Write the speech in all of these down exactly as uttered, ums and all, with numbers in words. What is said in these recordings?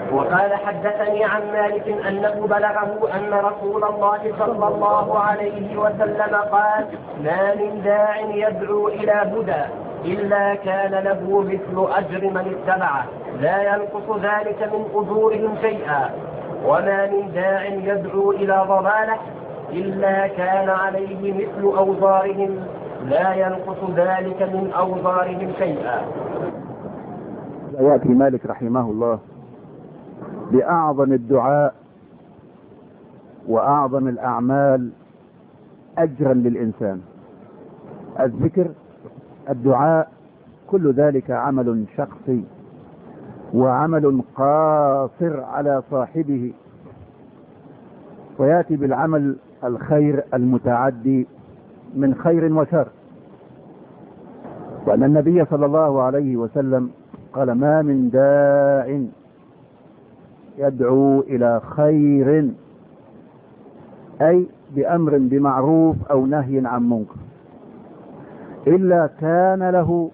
وقال حدثني عن مالك أنه بلغه أن رسول الله صلى الله عليه وسلم قال: ما من داع يدعو إلى هدى إلا كان له مثل أجر من اتبعه لا ينقص ذلك من أجورهم شيئا، وما من داع يدعو إلى ضلالة إلا كان عليه مثل أوزارهم لا ينقص ذلك من أوزارهم شيئا. يأتي مالك رحمه الله بأعظم الدعاء وأعظم الأعمال أجرا للإنسان: الذكر، الدعاء، كل ذلك عمل شخصي وعمل قاصر على صاحبه، ويأتي بالعمل الخير المتعدي من خير وشر. وأن النبي صلى الله عليه وسلم قال: ما من داع يدعو إلى خير، أي بأمر بمعروف أو نهي عن منكر، إلا كان له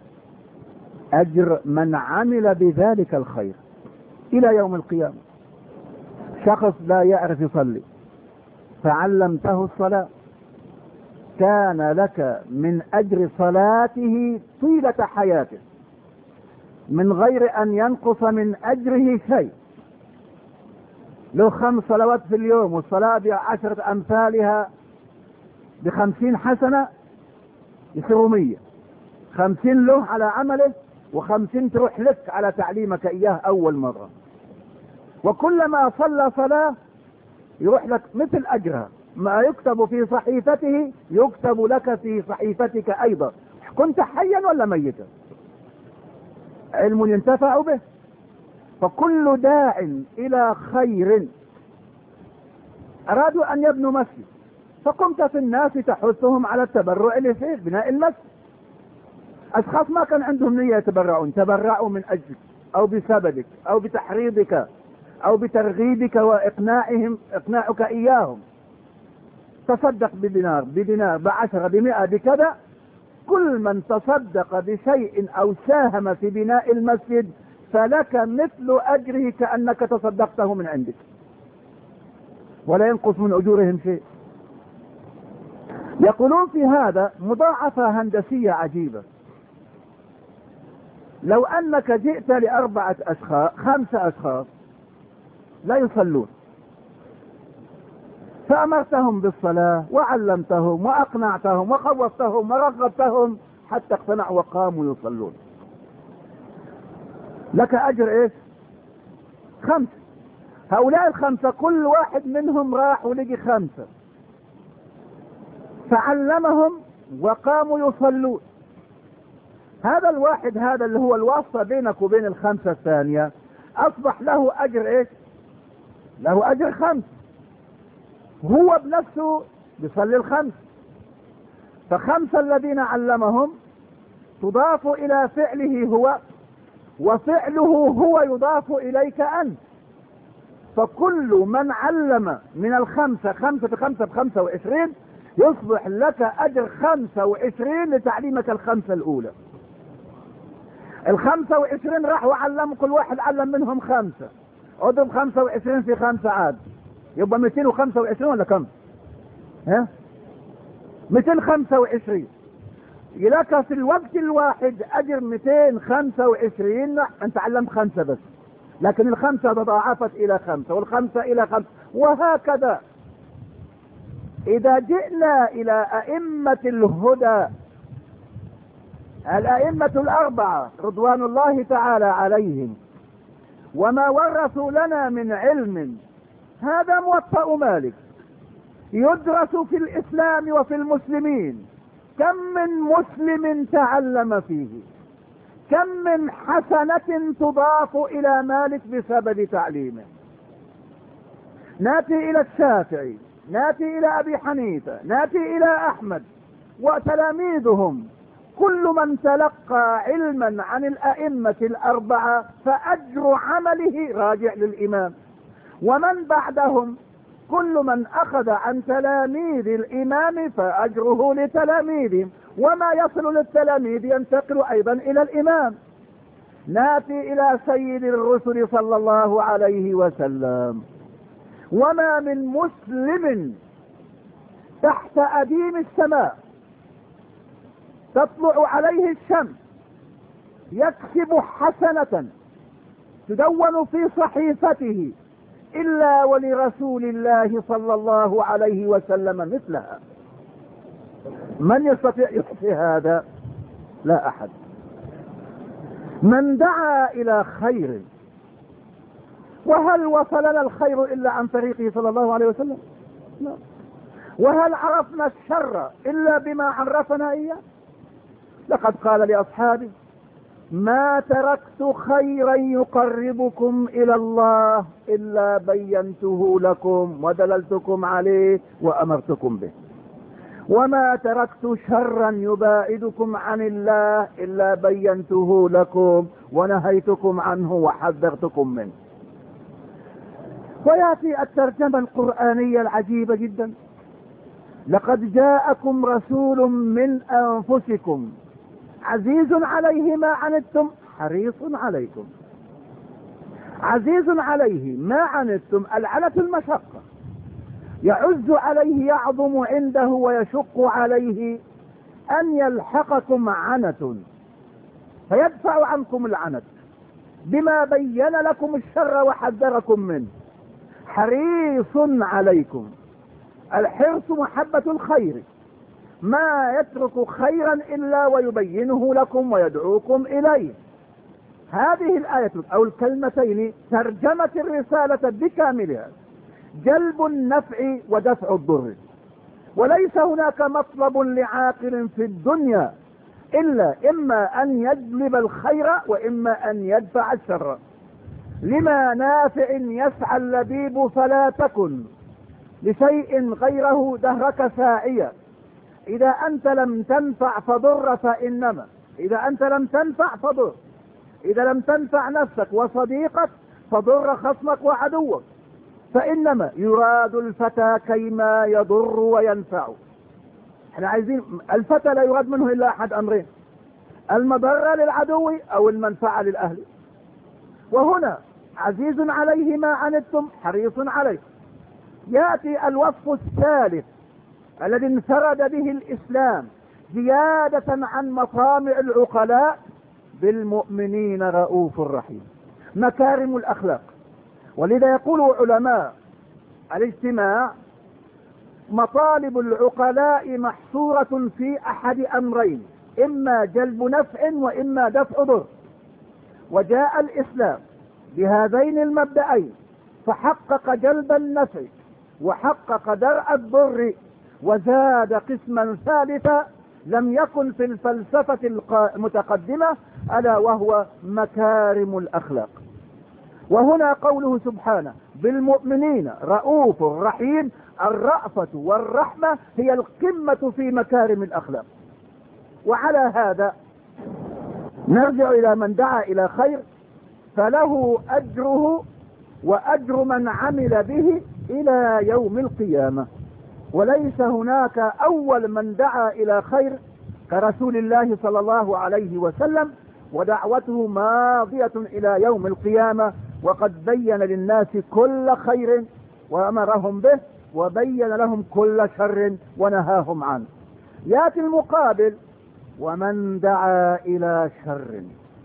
أجر من عمل بذلك الخير إلى يوم القيامة. شخص لا يعرف يصلي فعلمته الصلاة، كان لك من أجر صلاته طيلة حياته من غير أن ينقص من أجره شيء. له خمس صلوات في اليوم والصلاة بعشرة أمثالها بخمسين حسنة يصيروا مية. خمسين له على عمله وخمسين تروح لك على تعليمك إياه أول مرة. وكلما صلى صلاة يروح لك مثل أجرها، ما يكتب في صحيفته يكتب لك في صحيفتك أيضا، كنت حيا ولا ميتا، علم ينتفع به. فكل داع إلى خير، أرادوا أن يبنوا مسجد فقمت في الناس تحثهم على التبرع لفيه بناء المسجد. أشخاص ما كان عندهم نية يتبرعون، تبرعوا من أجلك أو بسببك أو بتحريضك أو بترغيبك وإقناعهم إقناعك إياهم. تصدق بدينار بدينار بعشرة بمئة بكذا. كل من تصدق بشيء أو ساهم في بناء المسجد فلك مثل أجره كأنك تصدقته من عندك، ولا ينقص من أجورهم شيء. يقولون في هذا مضاعفة هندسية عجيبة. لو أنك جئت لأربعة أشخاص خمسة أشخاص لا يصلون، فأمرتهم بالصلاة وعلمتهم وأقنعتهم وخوفتهم ورغبتهم حتى اقتنعوا وقاموا يصلون، لك أجر إيش؟ خمسة. هؤلاء الخمسة كل واحد منهم راح ولقي خمسة فعلمهم وقاموا يصلون. هذا الواحد هذا اللي هو الواسطة بينك وبين الخمسة الثانية أصبح له أجر إيش؟ له أجر خمس. هو بنفسه بيصلي الخمس، فخمسة الذين علمهم تضاف إلى فعله هو، وفعله هو يضاف إليك أنت. فكل من علم من الخمسة خمسة بخمسة بخمسة وعشرين يصبح لك أجر خمسة وعشرين لتعليمك الخمسة الأولى. الخمسة وعشرين راح وعلم، كل واحد علم منهم خمسة، اضرب خمسة وعشرين في خمسة عاد يبقى مئتين وخمسة وعشرين ولا كم؟ ها؟ مئتين وخمسة وعشرين. لك في الوقت الواحد أجر مئتين وخمسة وعشرين. أنت علمت خمسة بس، لكن الخمسة تضاعفت إلى خمسة والخمسة إلى خمسة وهكذا. إذا جئنا إلى أئمة الهدى الأئمة الأربعة رضوان الله تعالى عليهم وما ورثوا لنا من علم، هذا موطأ مالك يدرس في الإسلام وفي المسلمين. كم من مسلم تعلم فيه، كم من حسنة تضاف إلى مالك بسبب تعليمه. ناتي إلى الشافعي، ناتي إلى أبي حنيفة، ناتي إلى أحمد وتلاميذهم، كل من تلقى علما عن الأئمة الأربعة فأجر عمله راجع للإمام. ومن بعدهم كل من أخذ عن تلاميذ الإمام فأجره لتلاميذهم، وما يصل للتلاميذ ينتقل أيضا إلى الإمام. ناتي إلى سيد الرسل صلى الله عليه وسلم. وما من مسلم تحت أديم السماء تطلع عليه الشمس يكسب حسنة تدون في صحيفته إلا ولرسول الله صلى الله عليه وسلم مثلها. من يستطيع يحصي هذا؟ لا أحد. من دعا إلى خير، وهل وصلنا الخير إلا عن طريقه صلى الله عليه وسلم؟ لا. وهل عرفنا الشر إلا بما عرفنا إياه؟ لقد قال لأصحابه: ما تركت خيرا يقربكم إلى الله إلا بينته لكم ودللتكم عليه وأمرتكم به، وما تركت شرا يباعدكم عن الله إلا بينته لكم ونهيتكم عنه وحذرتكم منه. ويأتي الترجمة القرآنية العجيبة جدا: لقد جاءكم رسول من أنفسكم عزيز عليه ما عنتم حريص عليكم. عزيز عليه ما عنتم، العنة المشقة، يعز عليه يعظم عنده ويشق عليه أن يلحقكم عنة فيدفع عنكم العنة بما بين لكم الشر وحذركم منه. حريص عليكم، الحرص محبة الخير، ما يترك خيرا إلا ويبينه لكم ويدعوكم إليه. هذه الآية أو الكلمتين ترجمت الرسالة بكاملها: جلب النفع ودفع الضر. وليس هناك مطلب لعاقل في الدنيا إلا إما أن يجلب الخير وإما أن يدفع الشر. لما نافع يسعى اللبيب فلا تكن لشيء غيره دهرك ساعيا. إذا أنت لم تنفع فضر، فإنما إذا أنت لم تنفع فضر. إذا لم تنفع نفسك وصديقك فضر خصمك وعدوك. فإنما يراد الفتى كيما يضر وينفع. احنا عايزين الفتى لا يراد منه إلا أحد أمرين: المضرة للعدو أو المنفعة للأهل. وهنا عزيز عليه ما عنتم حريص عليكم. يأتي الوصف الثالث الذي انفرد به الإسلام زيادة عن مطامع العقلاء: بالمؤمنين رؤوف رحيم. مكارم الأخلاق. ولذا يقول علماء الاجتماع: مطالب العقلاء محصورة في أحد أمرين: إما جلب نفع وإما دفع ضر. وجاء الإسلام بهذين المبدأين فحقق جلب النفع وحقق درء الضر، وزاد قسما ثالثا لم يكن في الفلسفة المتقدمة، ألا وهو مكارم الأخلاق. وهنا قوله سبحانه: بالمؤمنين رؤوف رحيم. الرأفة والرحمة هي القمة في مكارم الأخلاق. وعلى هذا نرجع إلى من دعا إلى خير فله أجره وأجر من عمل به إلى يوم القيامة. وليس هناك أول من دعا إلى خير كرسول الله صلى الله عليه وسلم، ودعوته ماضية إلى يوم القيامة، وقد بين للناس كل خير وأمرهم به، وبين لهم كل شر ونهاهم عنه. يأتي المقابل: ومن دعا إلى شر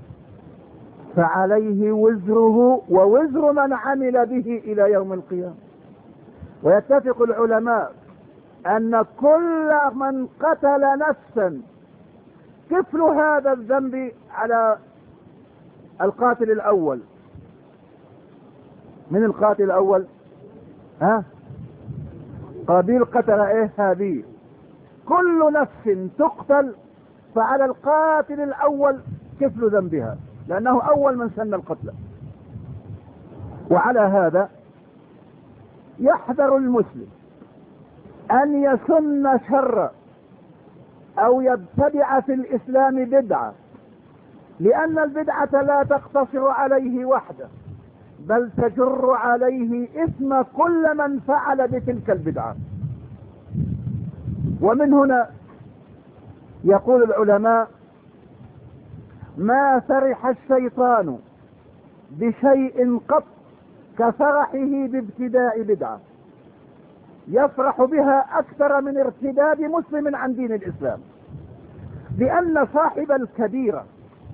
فعليه وزره ووزر من عمل به إلى يوم القيامة. ويتفق العلماء أن كل من قتل نفسا كفل هذا الذنب على القاتل الأول. من القاتل الأول؟ ها؟ قابيل قتل ايه؟ هابيل. كل نفس تقتل فعلى القاتل الأول كفل ذنبها، لأنه أول من سن القتل. وعلى هذا يحذر المسلم أن يسن شر أو يبتدع في الإسلام بدعة، لأن البدعة لا تقتصر عليه وحده، بل تجر عليه إثم كل من فعل بتلك البدعة. ومن هنا يقول العلماء: ما فرح الشيطان بشيء قط كفرحه بابتداء بدعة، يفرح بها أكثر من ارتداد مسلم عن دين الإسلام، لأن صاحب الكبيرة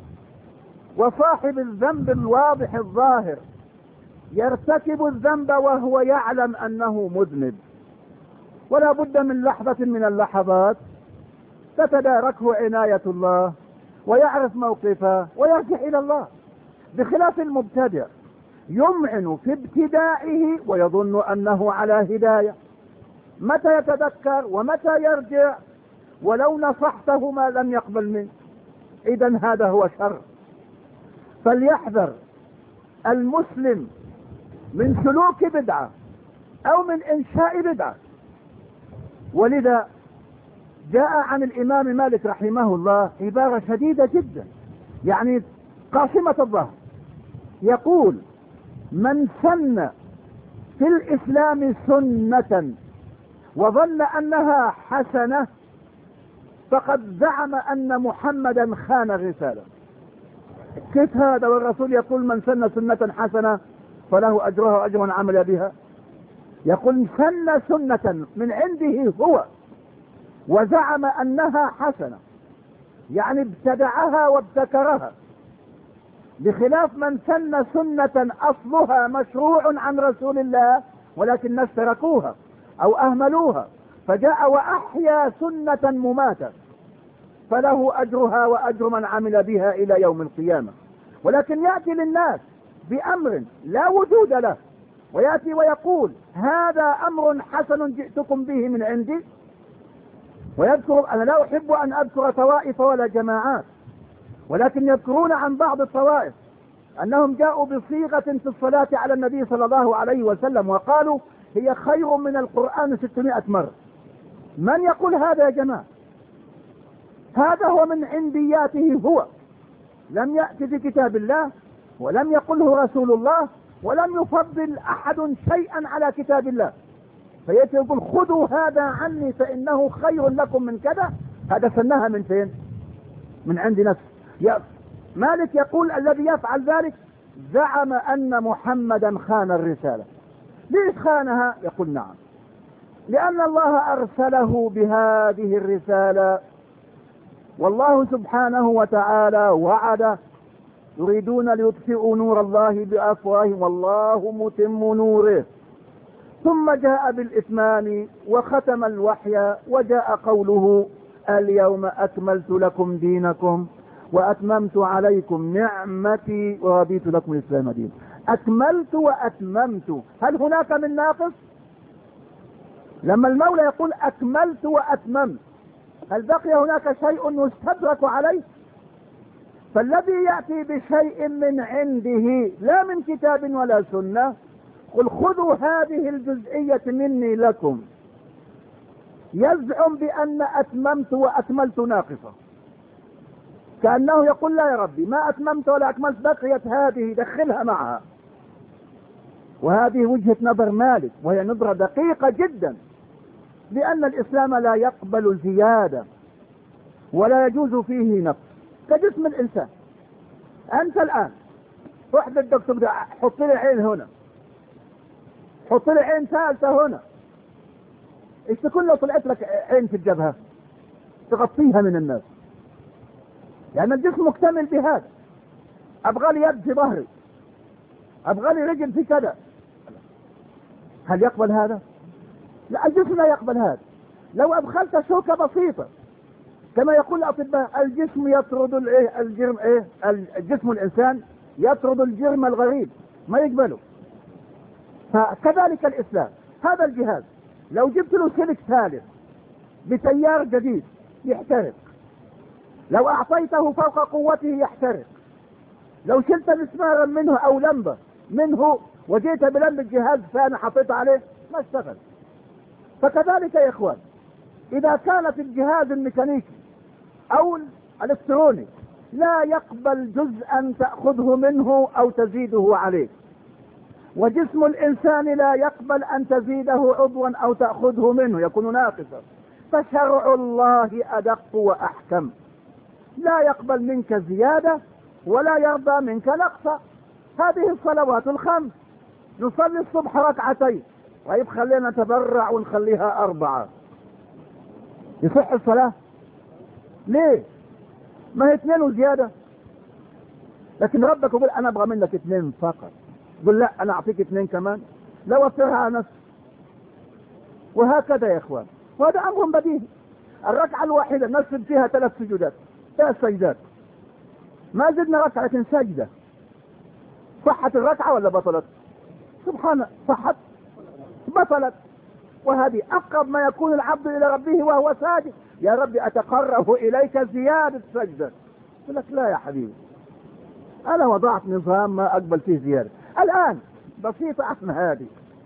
وصاحب الذنب الواضح الظاهر يرتكب الذنب وهو يعلم أنه مذنب، ولا بد من لحظة من اللحظات تتداركه عناية الله ويعرف موقفه ويرجع إلى الله، بخلاف المبتدع يمعن في ابتدائه ويظن أنه على هداية، متى يتذكر ومتى يرجع، ولو نصحته ما لم يقبل منه. إذن هذا هو شر. فليحذر المسلم من سلوك بدعة أو من إنشاء بدعة. ولذا جاء عن الإمام مالك رحمه الله عبارة شديدة جدا، يعني قاصمة الظهر، يقول: من سن في الإسلام سنة وظن أنها حسنة فقد زعم أن محمدا خان الرسالة. كيف هذا والرسول يقول من سن سنة حسنة فله أجرها وأجر من عمل بها؟ يقول سن سنة من عنده هو وزعم أنها حسنة، يعني ابتدعها وابتكرها، بخلاف من سن سنة أصلها مشروع عن رسول الله ولكن الناس تركوها أو أهملوها، فجاء وأحيا سنة مماتة فله أجرها وأجر من عمل بها إلى يوم القيامة. ولكن يأتي للناس بأمر لا وجود له، ويأتي ويقول هذا أمر حسن جئتكم به من عندي، ويذكر، أنا لا أحب أن أذكر طوائف ولا جماعات، ولكن يذكرون عن بعض الطوائف أنهم جاءوا بصيغة في الصلاة على النبي صلى الله عليه وسلم وقالوا هي خير من القرآن ستمائة مرة. من يقول هذا يا جماعة؟ هذا هو من عندياته هو، لم يأتي في كتاب الله ولم يقله رسول الله ولم يفضل أحد شيئا على كتاب الله، فيأتي يقول خذوا هذا عني فإنه خير لكم من كذا. هذا سنها من فين؟ من عند نفسه. مالك يقول الذي يفعل ذلك زعم أن محمدا خان الرسالة. ليش خانها؟ يقول نعم، لأن الله أرسله بهذه الرسالة، والله سبحانه وتعالى وعد يريدون ليطفئوا نور الله بأفواههم والله متم نوره، ثم جاء بالإتمام وختم الوحي، وجاء قوله اليوم أكملت لكم دينكم وأتممت عليكم نعمتي ورضيت لكم الإسلام دينا. أكملت وأتممت، هل هناك من ناقص؟ لما المولى يقول أكملت وأتممت هل بقي هناك شيء يستدرك عليه؟ فالذي يأتي بشيء من عنده لا من كتاب ولا سنة، قل خذوا هذه الجزئية مني لكم، يزعم بأن أتممت وأكملت ناقصة، كأنه يقول لا يا ربي ما أتممت ولا أكملت، بقيت هذه دخلها معها. وهذه وجهة نظر مالك، وهي نظرة دقيقة جدا، لأن الإسلام لا يقبل زيادة ولا يجوز فيه نقص. كجسم الإنسان، أنت الآن رحت للدكتور ده حط لي عين هنا، حط لي عين ثالثة هنا، ايش تكون لو طلعت لك عين في الجبهة تغطيها من الناس؟ يعني الجسم مكتمل بهذا. أبغى لي يد في ظهري، أبغى لي رجل في كذا، هل يقبل هذا؟ لا، الجسم لا يقبل هذا. لو أدخلت شوكة بسيطة كما يقول الأطباء الجسم يطرد الايه الجرم ايه الجسم الإنسان يطرد الجرم الغريب، ما يقبله. فكذلك الإسلام، هذا الجهاز لو جبت له سلك ثالث بتيار جديد يحترق، لو أعطيته فوق قوته يحترق، لو شلت مسمارا منه أو لمبة منه وجيت بلمبة جهاز ثاني حطيت عليه ما اشتغل. فكذلك يا إخوان، إذا كانت الجهاز الميكانيكي أو الإلكتروني لا يقبل جزءا تأخذه منه أو تزيده عليه، وجسم الإنسان لا يقبل أن تزيده عضوا أو تأخذه منه يكون ناقصا، فشرع الله أدق وأحكم، لا يقبل منك زيادة ولا يرضى منك نقصا. هذه الصلوات الخمس، نصلي الصبح ركعتين، طيب خلينا نتبرع ونخليها أربعة، يصح الصلاة؟ ليه؟ ما هي اثنين وزيادة. لكن ربك يقول أنا أبغى منك اثنين فقط، يقول لا أنا أعطيك اثنين كمان، لا وفرها على نفسي. وهكذا يا إخوان، وهذا أمر بديهي. الركعة الواحدة نسجد فيها ثلاث سجودات، ثلاث سجدات، ما زدنا ركعة سجدة. صحت الركعة ولا بطلت؟ سبحان، صحت بطلت. وهذه أقرب ما يكون العبد إلى ربه وهو ساجد، يا ربي أتقرب إليك زيادة سجدة. يقول لك لا يا حبيبي، أنا وضعت نظام ما أقبل فيه زيادة. الآن بسيطة عن هذه،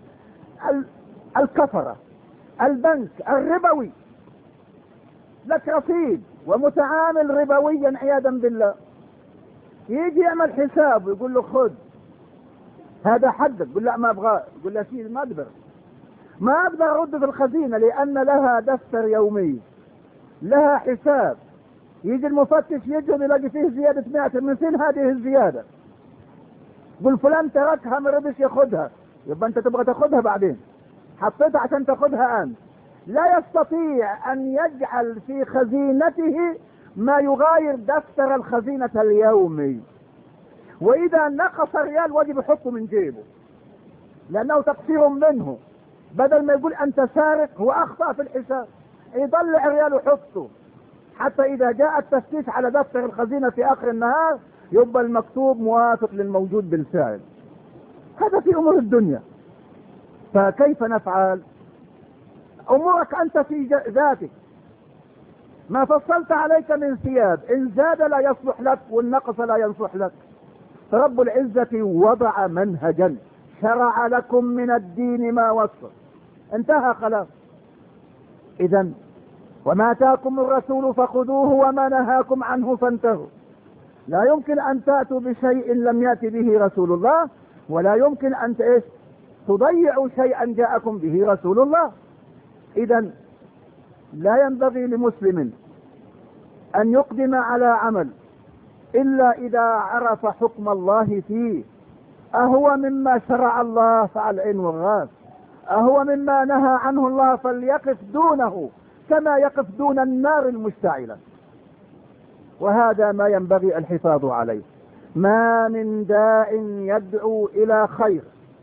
الكفرة، البنك الربوي، لك رصيد ومتعامل ربويا عياذا بالله، يجي يعمل حساب ويقول له خذ هذا حدك، يقول لا ما ابغاه، يقول له سيدي ما اقدر ما اقدر ارد في الخزينه لان لها دفتر يومي، لها حساب. يجي المفتش يجي يلاقي فيه زياده مئة مثل هذه الزياده، يقول فلان تركها ما رضيش ياخذها، يبقى انت تبغى تاخذها بعدين، حطيتها عشان تاخذها انت. لا يستطيع ان يجعل في خزينته ما يغاير دفتر الخزينة اليومي، واذا نقص ريال واجب يحطه من جيبه لانه تقصير منه، بدل ما يقول انت سارق هو اخطأ في الحساب، يطلع ريال ويحطه حتى اذا جاء التفتيش على دفتر الخزينة في اخر النهار يبقى المكتوب موافق للموجود بالفعل. هذا في امور الدنيا. فكيف نفعل؟ امورك انت في ذاتك، ما فصلت عليك من ثياب، ان زاد لا يصلح لك والنقص لا ينصح لك. رب العزة وضع منهجا، شرع لكم من الدين ما وصى، انتهى خلاص. اذا وما اتاكم الرسول فخذوه وما نهاكم عنه فانتهوا. لا يمكن ان تأتوا بشيء لم يأتي به رسول الله، ولا يمكن ان ايش تضيعوا شيئا جاءكم به رسول الله. اذا لا ينبغي لمسلم ان يقدم على عمل الا اذا عرف حكم الله فيه، اهو مما شرع الله فعل عين والراس، اهو مما نهى عنه الله فليقف دونه كما يقف دون النار المشتعلة. وهذا ما ينبغي الحفاظ عليه. ما من داع يدعو الى خير.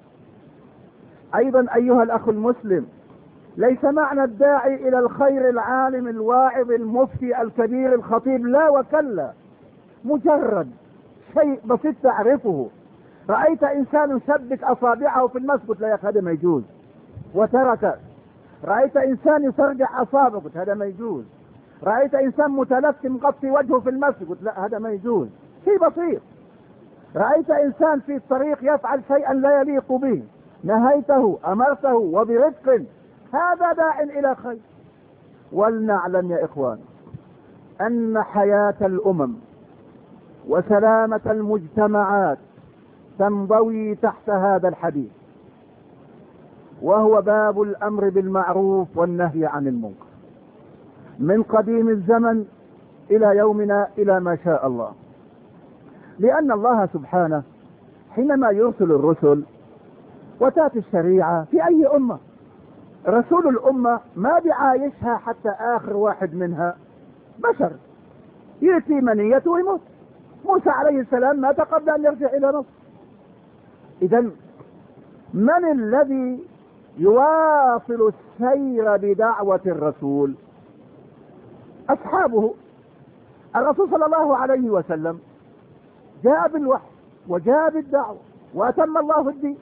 ايضا ايها الاخ المسلم، ليس معنى الداعي الى الخير العالم الواعظ المفتي الكبير الخطيب، لا وكلا، مجرد شيء بسيط تعرفه. رأيت انسان يشبك اصابعه في المسجد، لا يا اخي هذا ما يجوز وترك. رأيت انسان يسرجع اصابعه، قلت هذا ما يجوز. رأيت انسان متلثم مغطي وجهه في المسجد، قلت لا هذا ما يجوز، شيء بسيط. رأيت انسان في الطريق يفعل شيئا لا يليق به، نهيته امرته وبرفق، هذا داع الى خير. ولنعلم يا اخوان ان حياة الامم وسلامة المجتمعات تنضوي تحت هذا الحديث، وهو باب الامر بالمعروف والنهي عن المنكر من قديم الزمن الى يومنا الى ما شاء الله. لان الله سبحانه حينما يرسل الرسل وتاتي الشريعة في اي امة، رسول الامة ما بعايشها حتى اخر واحد منها بشر، يأتي منيته ويموت. موسى عليه السلام مات قبل ان يرجع الى مصر. اذا من الذي يواصل السير بدعوة الرسول؟ اصحابه. الرسول صلى الله عليه وسلم جاء بالوحي وجاء بالدعوة واتم الله الدين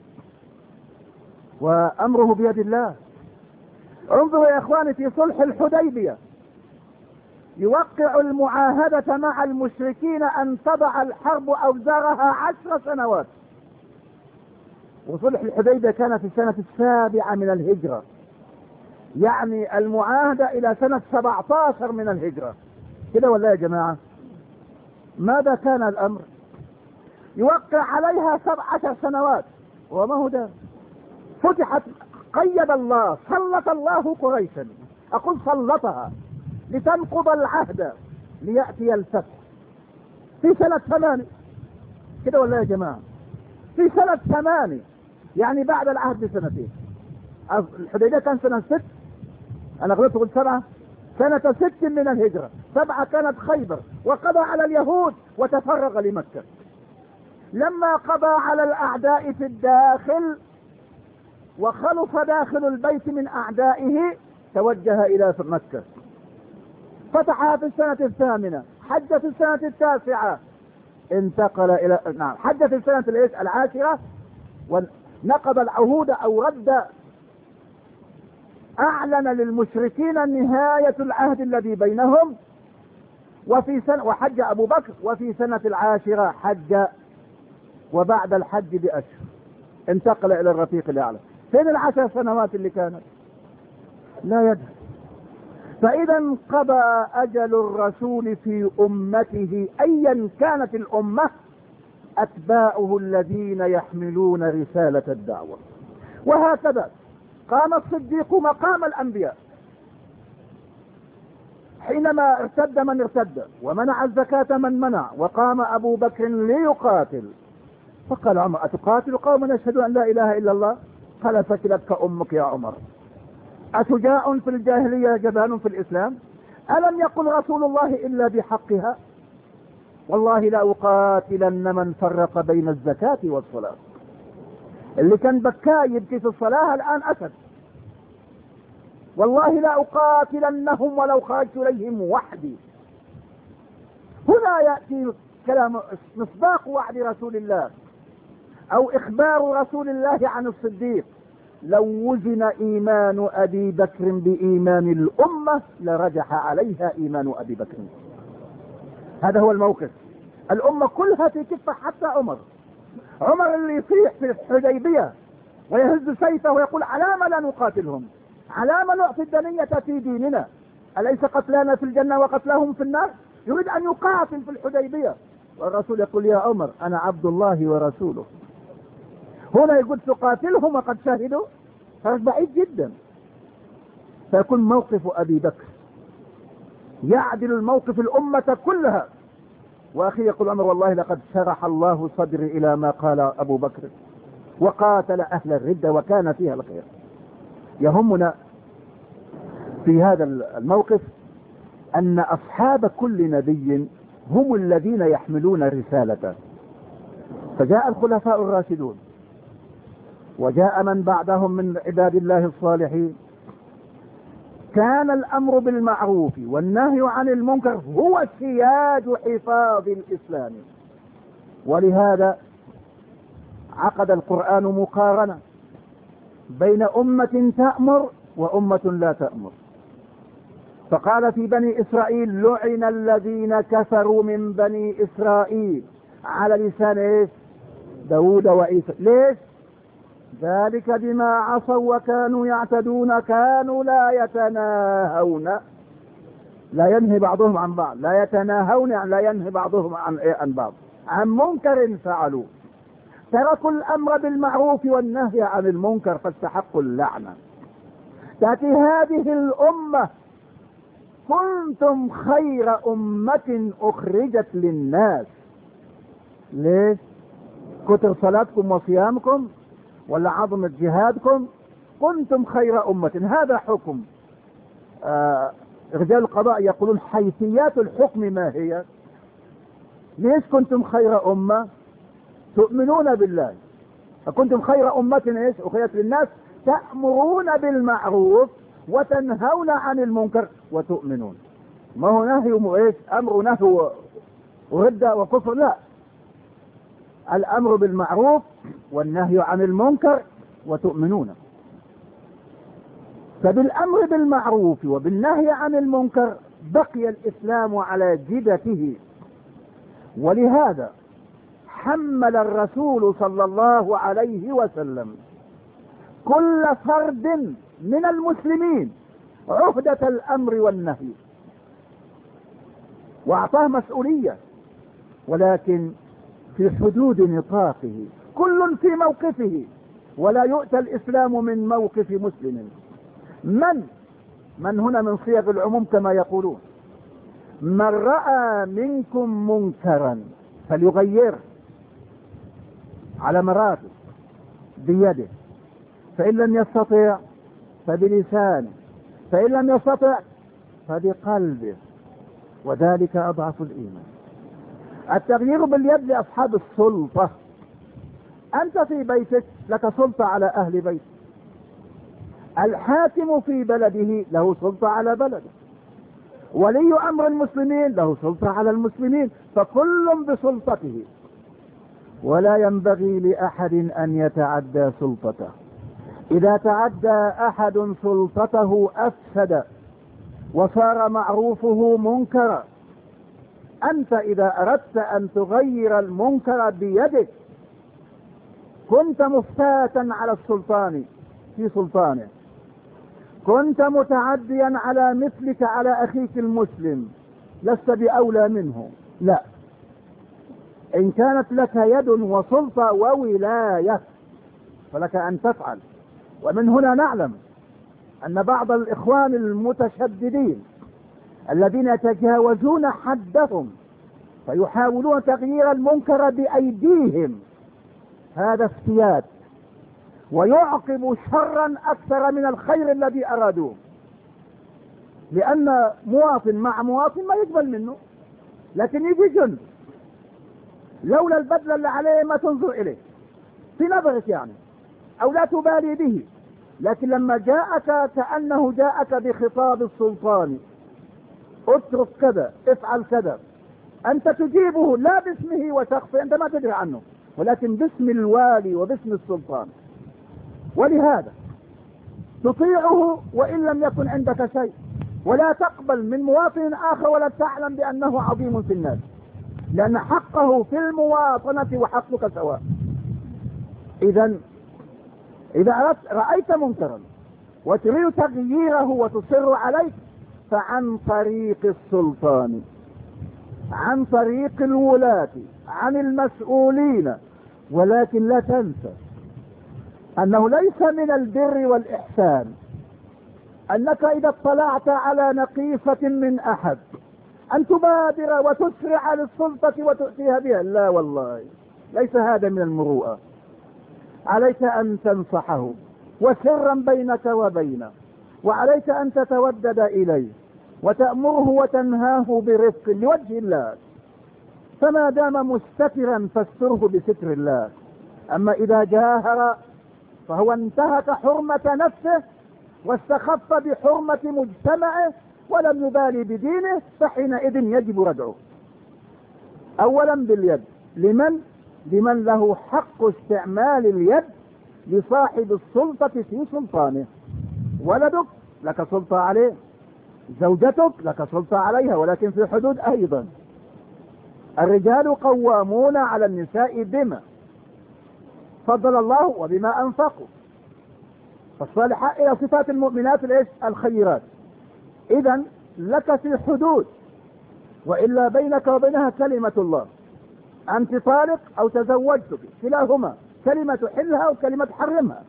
وامره بيد الله. انظروا يا اخواني في صلح الحديبية، يوقع المعاهدة مع المشركين ان تضع الحرب اوزارها عشر سنوات. وصلح الحديبية كان في السنة السابعة من الهجرة، يعني المعاهدة الى سنة سبعة عشر من الهجرة، كده ولا يا جماعة؟ ماذا كان الامر؟ يوقع عليها سبع عشر سنوات. وما هو ده؟ فتحت، قيد الله، سلط الله قريشا، اقول سلطها لتنقض العهد ليأتي الفتح في سنة ثمان كده ولا يا جماعة؟ في سنة ثمانية، يعني بعد العهد بسنتين. الحديبية كان سنة ست، انا غلطت قلت سبعة، سنة ست من الهجرة. سبعة كانت خيبر، وقضى على اليهود وتفرغ لمكة. لما قضى على الاعداء في الداخل وخلص داخل البيت من اعدائه، توجه الى مكة، فتحها في السنة الثامنة، حج في السنة التاسعة، انتقل الى نعم حج في السنة العاشرة، ونقض العهود او رد، اعلن للمشركين نهاية العهد الذي بينهم. وفي سنة وحج ابو بكر، وفي سنة العاشرة حج، وبعد الحج باشهر انتقل الى الرفيق الاعلى. فين العشر سنوات اللي كانت؟ لا يدري. فاذا انقضى اجل الرسول في امته ايا كانت الامة، اتباعه الذين يحملون رسالة الدعوة. وهكذا قام الصديق مقام الانبياء حينما ارتد من ارتد، ومنع الزكاة من منع، وقام ابو بكر ليقاتل، فقال عمر: اتقاتل قوما يشهدون ان لا اله الا الله؟ قال: ثكلتك امك يا عمر، اشجاع في الجاهلية جبان في الاسلام؟ الم يقل رسول الله الا بحقها؟ والله لا اقاتلن من فرق بين الزكاة والصلاة. اللي كان بكاء يبكي في الصلاة الان اسد. والله لا اقاتلنهم ولو خرجت اليهم وحدي. هنا يأتي كلام مصداق وعد رسول الله او اخبار رسول الله عن الصديق: لو وزن ايمان ابي بكر بايمان الامة لرجح عليها ايمان ابي بكر. هذا هو الموقف. الامة كلها في كفة حتى عمر. عمر اللي يصيح في الحديبية ويهز سيفه ويقول: على ما لا نقاتلهم؟ على ما نعطي الدنية في ديننا؟ أليس قتلانا في الجنة وقتلهم في النار؟ يريد أن يقاتل في الحديبية، والرسول يقول: يا عمر أنا عبد الله ورسوله. هنا يقول تقاتلهم وقد شهدوا، فرق بعيد جدا. فيكون موقف أبي بكر يعدل الموقف الأمة كلها. وأخي يقول عمر: والله لقد شرح الله صدري إلى ما قال أبو بكر، وقاتل أهل الردة وكان فيها الخير. يهمنا في هذا الموقف أن أصحاب كل نبي هم الذين يحملون رسالته. فجاء الخلفاء الراشدون، وجاء من بعدهم من عباد الله الصالحين. كان الأمر بالمعروف والنهي عن المنكر هو سياج حفاظ الإسلام. ولهذا عقد القرآن مقارنة بين أمة تأمر وأمة لا تأمر. فقال في بني إسرائيل: لعن الذين كفروا من بني إسرائيل على لسان إيش؟ داود وعيسى. ليش؟ ذلك بما عصوا وكانوا يعتدون، كانوا لا يتناهون، لا ينهي بعضهم عن بعض، لا يتناهون يعني لا ينهي بعضهم عن عن بعض، عن منكر فعلوا. تركوا الأمر بالمعروف والنهي عن المنكر فاستحقوا اللعنة. تأتي هذه الأمة: كنتم خير أمة أخرجت للناس. ليش؟ كتر صلاتكم وصيامكم ولا عظمة جهادكم؟ كنتم خير أمة. هذا حكم. آه رجال القضاء يقولون: حيثيات الحكم ما هي؟ ليش كنتم خير أمة؟ تؤمنون بالله، فكنتم خير أمة ايش أخرجت للناس، تأمرون بالمعروف وتنهون عن المنكر وتؤمنون. ما هو نهي ايش؟ أمر نهي وردة وكفر، لا، الأمر بالمعروف والنهي عن المنكر وتؤمنون. فبالأمر بالمعروف وبالنهي عن المنكر بقي الإسلام على جدته. ولهذا حمل الرسول صلى الله عليه وسلم كل فرد من المسلمين عهدة الأمر والنهي، وأعطاه مسؤولية، ولكن في حدود نطاقه، كل في موقفه، ولا يؤتى الإسلام من موقف مسلم. من من هنا من صيغ العموم كما يقولون: من رأى منكم منكرا فليغيره. على مراتب بيده، فإن لم يستطع فبلسانه، فإن لم يستطع فبقلبه، وذلك أضعف الإيمان. التغيير باليد لأصحاب السلطة. أنت في بيتك لك سلطة على أهل بيتك، الحاكم في بلده له سلطة على بلده، ولي أمر المسلمين له سلطة على المسلمين، فكل بسلطته، ولا ينبغي لأحد أن يتعدى سلطته. إذا تعدى أحد سلطته أفسد وصار معروفه منكرا. أنت إذا أردت أن تغير المنكر بيدك كنت مفتاتا على السلطان في سلطانه، كنت متعديا على مثلك على أخيك المسلم، لست بأولى منه. لا، إن كانت لك يد وسلطة وولاية فلك أن تفعل. ومن هنا نعلم أن بعض الإخوان المتشددين الذين يتجاوزون حدهم فيحاولون تغيير المنكر بأيديهم، هذا افتيات ويعقب شرا أكثر من الخير الذي أرادوه، لأن مواطن مع مواطن ما يقبل منه، لكن يجي جند لولا البدلة اللي عليه ما تنظر إليه في نظرك يعني، أو لا تبالي به، لكن لما جاءك كأنه جاءك بخطاب السلطان، اترك كذا، افعل كذا، أنت تجيبه لا باسمه وشخصه، أنت ما تدري عنه، ولكن باسم الوالي وباسم السلطان، ولهذا تطيعه وإن لم يكن عندك شيء، ولا تقبل من مواطن آخر ولا تعلم بأنه عظيم في الناس، لأن حقه في المواطنة وحقك سواء. إذا إذا أردت رأيت منكرا وتريد تغييره وتصر عليه فعن طريق السلطان، عن طريق الولاة، عن المسؤولين. ولكن لا تنسى أنه ليس من البر والإحسان أنك إذا اطلعت على نقيصة من أحد أن تبادر وتسرع للسلطة وتؤتيها بها، لا والله، ليس هذا من المروءة. عليك أن تنصحه وسرا بينك وبينه، وعليك أن تتودد إليه وتأمره وتنهاه برفق لوجه الله، فما دام مستترا فاستره بستر الله. أما إذا جاهر فهو انتهك حرمة نفسه واستخف بحرمة مجتمعه ولم يبالي بدينه، فحينئذ يجب ردعه. أولا باليد، لمن لمن له حق استعمال اليد، لصاحب السلطة في سلطانه. ولدك لك سلطة عليه، زوجتك لك سلطة عليها، ولكن في حدود. أيضا الرجال قوامون على النساء بما فضل الله وبما أنفقوا، فالصالحات إلى صفات المؤمنات الإيش؟ الخيرات. إذا لك في حدود، وإلا بينك وبينها كلمة الله، أنت طالق أو تزوجتك، كلاهما كلمة تحلها وكلمة تحرمها،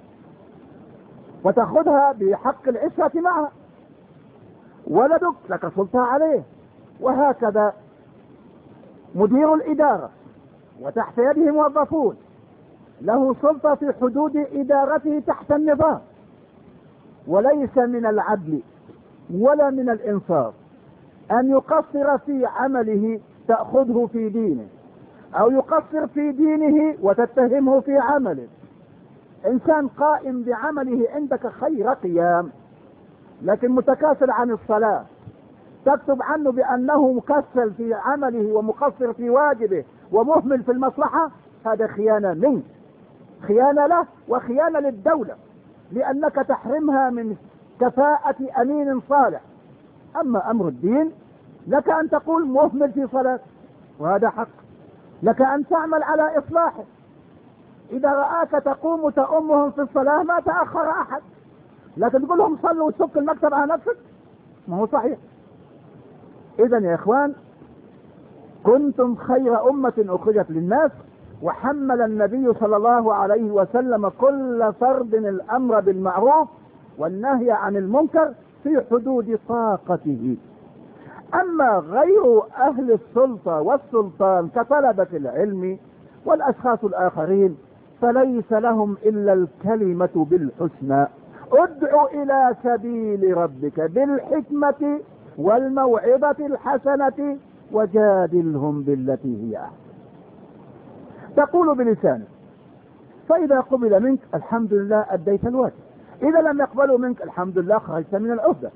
وتأخذها بحق العشرة معها. ولدك لك سلطة عليه، وهكذا مدير الإدارة وتحت يده موظفون له سلطة في حدود إدارته تحت النظام. وليس من العدل ولا من الإنصاف أن يقصر في عمله تأخذه في دينه، أو يقصر في دينه وتتهمه في عمله. إنسان قائم بعمله عندك خير قيام، لكن متكاسل عن الصلاة، تكتب عنه بأنه مكسل في عمله ومقصر في واجبه ومهمل في المصلحة، هذا خيانة منك، خيانة له وخيانة للدولة، لأنك تحرمها من كفاءة أمين صالح. أما أمر الدين لك أن تقول مهمل في صلاة، وهذا حق، لك أن تعمل على إصلاحه. إذا رآك تقوم تأمهم في الصلاة ما تأخر أحد، لكن تقول لهم صلوا وتسك المكتب على نفسك، ما هو صحيح. إذا يا إخوان، كنتم خير أمة أخرجت للناس، وحمل النبي صلى الله عليه وسلم كل فرد الأمر بالمعروف والنهي عن المنكر في حدود طاقته. أما غير أهل السلطة والسلطان كطلبة العلم والأشخاص الآخرين فليس لهم إلا الكلمة بالحسنى. ادع إلى سبيل ربك بالحكمة والموعظة الحسنة وجادلهم بالتي هي أحسن. تقول بلسانك، فإذا قبل منك الحمد لله أديت الواجب، إذا لم يقبلوا منك الحمد لله خرجت من العهدة.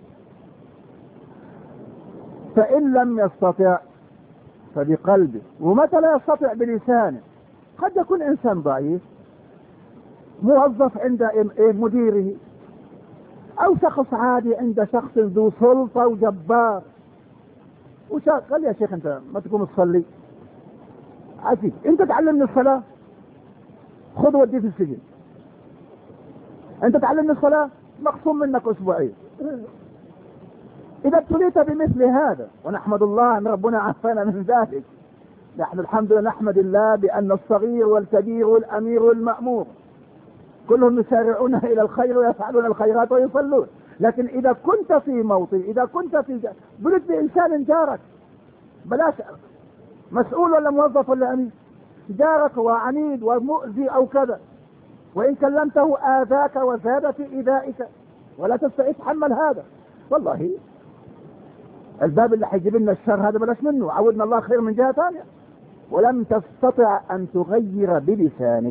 فإن لم يستطع فبقلبه، ومتى لا يستطع بلسانه؟ قد يكون إنسان ضعيف موظف عند مديره، أو شخص عادي عند شخص ذو سلطة وجبار، قال يا شيخ أنت ما تقوم تصلي؟ عجيب، أنت تعلمني الصلاة خذ ودي في السجن، أنت تعلمني الصلاة مقسوم منك أسبوعين. إذا ابتليت بمثل هذا، ونحمد الله أن ربنا عافانا من ذلك، نحن الحمد لله نحمد الله بأن الصغير والكبير والأمير والمأمور كلهم يسارعون إلى الخير ويفعلون الخيرات ويصلون. لكن إذا كنت في موطن، إذا كنت في بلد بإنسان جارك، بلاش مسؤول ولا موظف ولا أمير، جارك وعنيد ومؤذي أو كذا، وإن كلمته آذاك وزاد في إيذائك ولا تستطيع تحمل هذا، والله الباب اللي حيجيب لنا الشر هذا بلاش منه، عودنا الله خير من جهة ثانية. ولم تستطع أن تغير بلسانك،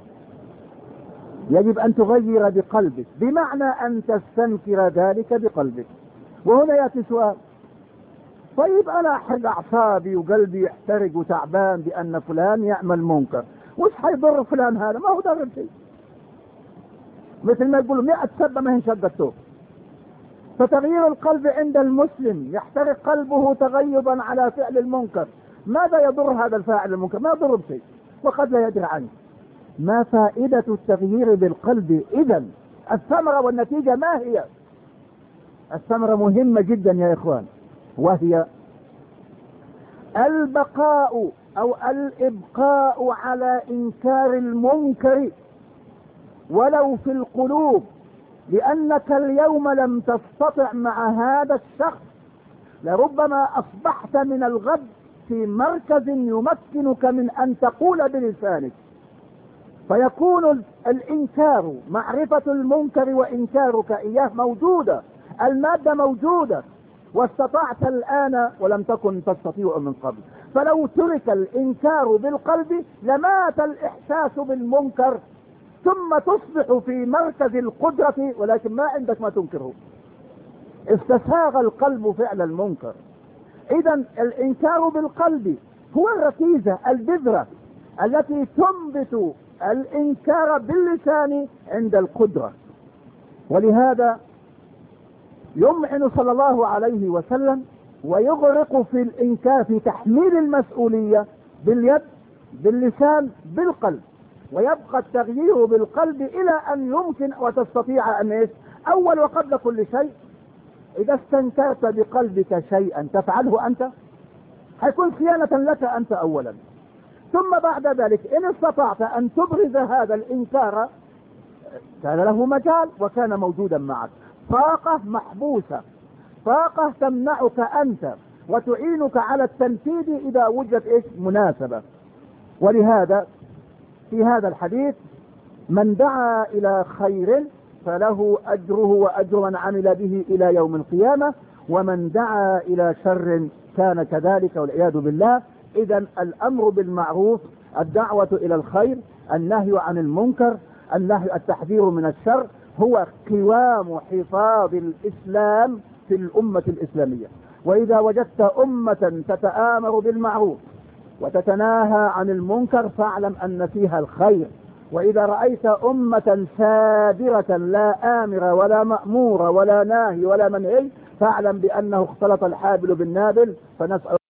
يجب أن تغير بقلبك، بمعنى أن تستنكر ذلك بقلبك. وهنا يأتي سؤال، طيب أنا أحرق أعصابي وقلبي يحترق وتعبان بأن فلان يعمل منكر، وش حيضر فلان هذا؟ ما هو ضر شيء، مثل ما يقولوا مئة سبة ما هي شقته. فتغيير القلب عند المسلم يحترق قلبه تغيظا على فعل المنكر، ماذا يضر هذا الفاعل المنكر؟ ما يضر بشيء وقد لا يدري عنه. ما فائدة التغيير بالقلب إذن؟ الثمرة والنتيجة ما هي؟ الثمرة مهمة جدا يا إخوان، وهي البقاء أو الإبقاء على إنكار المنكر ولو في القلوب، لأنك اليوم لم تستطع مع هذا الشخص، لربما أصبحت من الغد في مركز يمكنك من أن تقول بلسانك، فيكون الإنكار معرفة المنكر وإنكارك إياه موجودة، المادة موجودة، واستطعت الآن ولم تكن تستطيع من قبل. فلو ترك الإنكار بالقلب لمات الإحساس بالمنكر، ثم تصبح في مركز القدرة ولكن ما عندك ما تنكره، استساغ القلب فعل المنكر. إذا الإنكار بالقلب هو الركيزة البذرة التي تنبت الإنكار باللسان عند القدرة. ولهذا يمعن صلى الله عليه وسلم ويغرق في الإنكار، في تحميل المسؤولية باليد باللسان بالقلب، ويبقى التغيير بالقلب إلى أن يمكن وتستطيع أن إيش؟ أول وقبل كل شيء، إذا استنكرت بقلبك شيئا تفعله أنت، حيكون خيانة لك أنت أولا، ثم بعد ذلك إن استطعت أن تبرز هذا الإنكار كان له مجال وكان موجودا معك، طاقة محبوسة، طاقة تمنعك أنت وتعينك على التنفيذ إذا وجدت إيش؟ مناسبة. ولهذا في هذا الحديث من دعا إلى خير فله أجره وأجر من عمل به إلى يوم القيامة، ومن دعا إلى شر كان كذلك والعياذ بالله. إذا الأمر بالمعروف، الدعوة إلى الخير، النهي عن المنكر، النهي التحذير من الشر، هو قوام حفاظ الإسلام في الأمة الإسلامية. وإذا وجدت أمة تتآمر بالمعروف وتتناهى عن المنكر فاعلم أن فيها الخير. وإذا رأيت أمة سادرة لا آمرة ولا مأمورة ولا ناهي ولا منهي فاعلم بأنه اختلط الحابل بالنابل. فنسأل